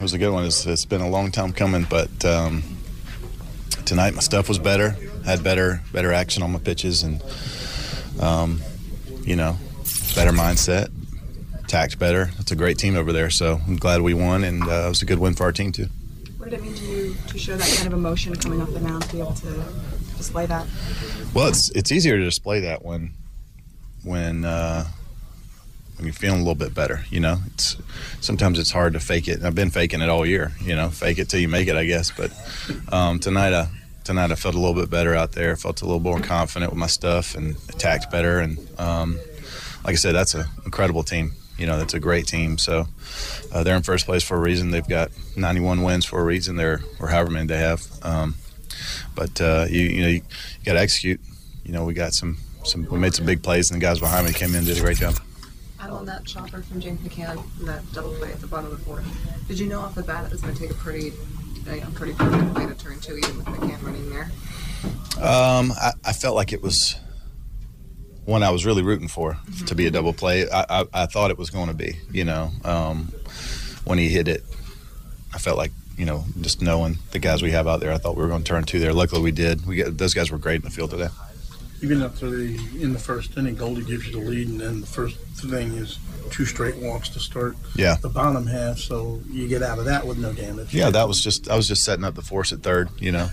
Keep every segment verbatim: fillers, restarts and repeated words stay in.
was a good one. It's, it's been a long time coming, but um, tonight my stuff was better. Had better better action on my pitches, and um, you know, better mindset. Attacked better. It's a great team over there, so I'm glad we won, and uh, it was a good win for our team too. What did it mean to you to show that kind of emotion coming off the mound, to be able to display that? Well, it's it's easier to display that when when uh, when you're feeling a little bit better. You know, it's sometimes it's hard to fake it. And I've been faking it all year. You know, fake it till you make it, I guess. But um, tonight, I tonight I felt a little bit better out there. Felt a little more confident with my stuff and attacked better. And um, like I said, that's an incredible team. You know, that's a great team. So uh, they're in first place for a reason. They've got ninety-one wins for a reason. They're or however many they have. Um, but uh, you you know you, you got to execute. You know, we got some some we made some big plays, and the guys behind me came in and did a great job. Out on that chopper from James McCann, that double play at the bottom of the fourth, did you know off the bat it was going to take a pretty, you know, pretty perfect play to turn two, even with McCann running there? Um, I, I felt like it was one I was really rooting for mm-hmm. to be a double play. I, I, I thought it was going to be, you know, um, when he hit it, I felt like, you know, just knowing the guys we have out there, I thought we were going to turn two there. Luckily we did. We got, those guys were great in the field today. Even after the in the first inning, Goldie gives you the lead, and then the first thing is two straight walks to start yeah. the bottom half, so you get out of that with no damage. Yeah, that was just I was just setting up the force at third, you know.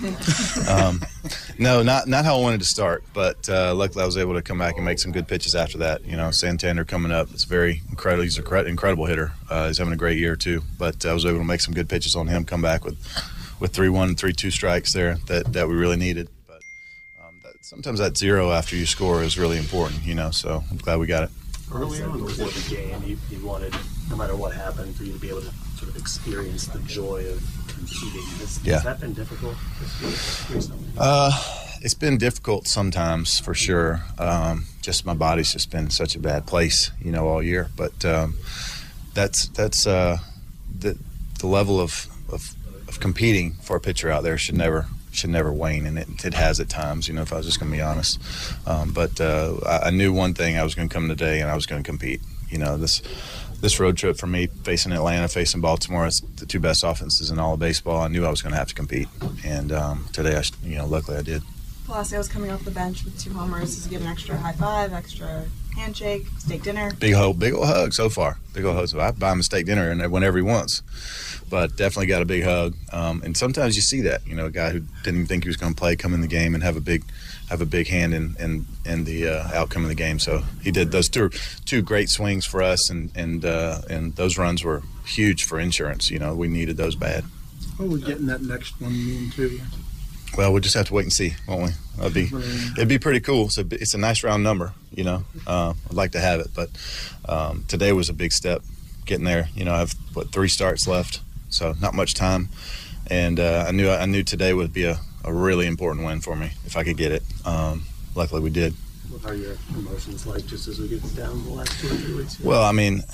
um, no, not not how I wanted to start, but uh, luckily I was able to come back and make some good pitches after that. You know, Santander coming up, it's very incredible. He's an incredible hitter. Uh, he's having a great year too, but I was able to make some good pitches on him. Come back with with three one and three two strikes there that that we really needed. Sometimes that zero after you score is really important, you know, so I'm glad we got it. Earlier in the game, you, you wanted, no matter what happened, for you to be able to sort of experience the joy of competing. Has, yeah. has that been difficult recently? Uh, it's been difficult sometimes, for sure. Um, just my body's just been in such a bad place, you know, all year. But um, that's that's uh, the the level of, of of competing for a pitcher out there should never. should never wane, and it, it has at times, you know, if I was just going to be honest. Um, but uh, I, I knew one thing, I was going to come today and I was going to compete. You know, this this road trip for me, facing Atlanta, facing Baltimore, it's the two best offenses in all of baseball. I knew I was going to have to compete, and um, today, I, you know, luckily I did. Palacios coming off the bench with two homers. Does he get an extra high five, extra handshake, steak dinner? Big hug, big old hug so far. Big old hug. So I buy him a steak dinner and whenever he wants. But definitely got a big hug. Um, and sometimes you see that, you know, a guy who didn't even think he was going to play come in the game and have a big have a big hand in in, in the uh, outcome of the game. So he did those two two great swings for us, and and uh, and those runs were huge for insurance. You know, we needed those bad. What would getting that next one mean to you? Well, we'll just have to wait and see, won't we? It'd be, it'd be pretty cool. It's a, it's a nice round number, you know. Uh, I'd like to have it, but um, today was a big step getting there. You know, I have, what, three starts left, so not much time. And uh, I knew I knew today would be a, a really important win for me if I could get it. Um, luckily, we did. What are your emotions like just as we get down the last two or three weeks? Well, I mean,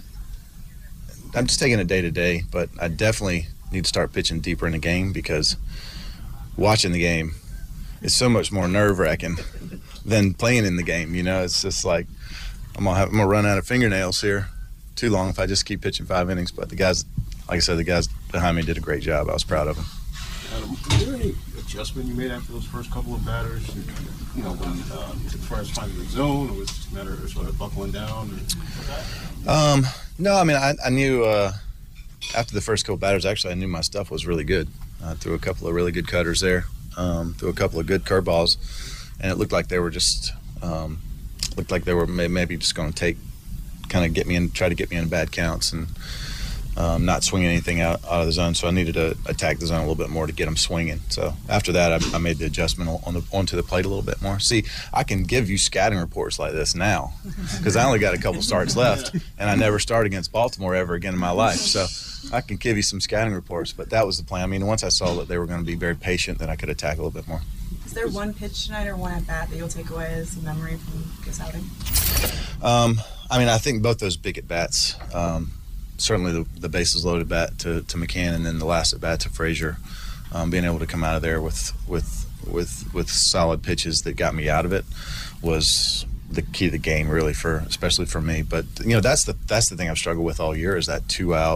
I'm just taking it day to day, but I definitely need to start pitching deeper in the game because watching the game is so much more nerve-wracking than playing in the game. You know, it's just like I'm gonna have, I'm gonna run out of fingernails here too long if I just keep pitching five innings. But the guys, like I said, the guys behind me did a great job. I was proud of them. Adam, was there any adjustment you made after those first couple of batters? You know, when, um, as far as finding the zone, or was it just a matter of sort of buckling down? Or... Um, no, I mean, I, I knew uh, after the first couple batters, actually, I knew my stuff was really good. I threw a couple of really good cutters there, um, threw a couple of good curveballs, and it looked like they were just um, looked like they were may, maybe just going to take, kind of get me in, try to get me in bad counts and um, not swinging anything out, out of the zone. So I needed to attack the zone a little bit more to get them swinging. So after that, I, I made the adjustment on the onto the plate a little bit more. See, I can give you scouting reports like this now because I only got a couple starts left, and I never start against Baltimore ever again in my life. So I can give you some scouting reports, but that was the plan. I mean, once I saw that they were going to be very patient, then I could attack a little bit more. Is there one pitch tonight or one at bat that you'll take away as a memory from this outing? Um, I mean, I think both those big at bats. Um, certainly the, the bases loaded bat to, to McCann, and then the last at bat to Frazier. Um, being able to come out of there with with with with solid pitches that got me out of it was the key to the game, really, for especially for me. But you know, that's the that's the thing I've struggled with all year is that two out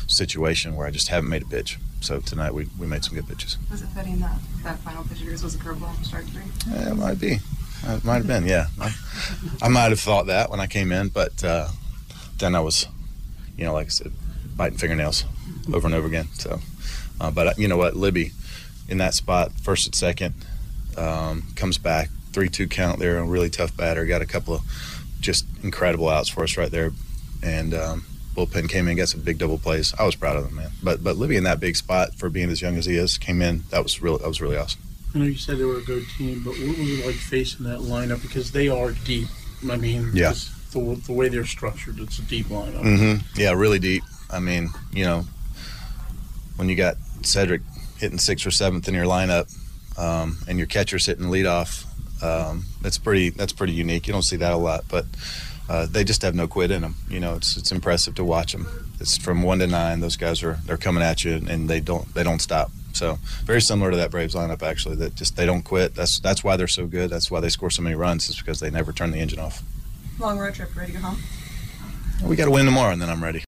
situation where I just haven't made a pitch. So tonight we, we made some good pitches. Was it fitting that that final pitch of yours was a curveball from strike three? Yeah, it might be. It might have been, yeah. I, I might have thought that when I came in, but uh, then I was, you know, like I said, biting fingernails over and over again. So, uh, but uh, you know what, Libby, in that spot, first and second, um, comes back, three two count there, a really tough batter, got a couple of just incredible outs for us right there, and um, bullpen came in, got some big double plays. I was proud of them, man. But but Libby in that big spot for being as young as he is, came in. That was really that was really awesome. I know you said they were a good team, but what was it like facing that lineup? Because they are deep. I mean, Yeah. just the, the way they're structured, it's a deep lineup. Mm-hmm. Yeah, really deep. I mean, you know, when you got Cedric hitting sixth or seventh in your lineup, um, and your catcher sitting leadoff, um, that's pretty. That's pretty unique. You don't see that a lot, but uh, they just have no quit in them. You know, it's it's impressive to watch them. It's from one to nine. Those guys are they're coming at you, and they don't they don't stop. So very similar to that Braves lineup, actually. That just they don't quit. That's that's why they're so good. That's why they score so many runs. Is because they never turn the engine off. Long road trip, ready to go home? We got to win tomorrow, and then I'm ready.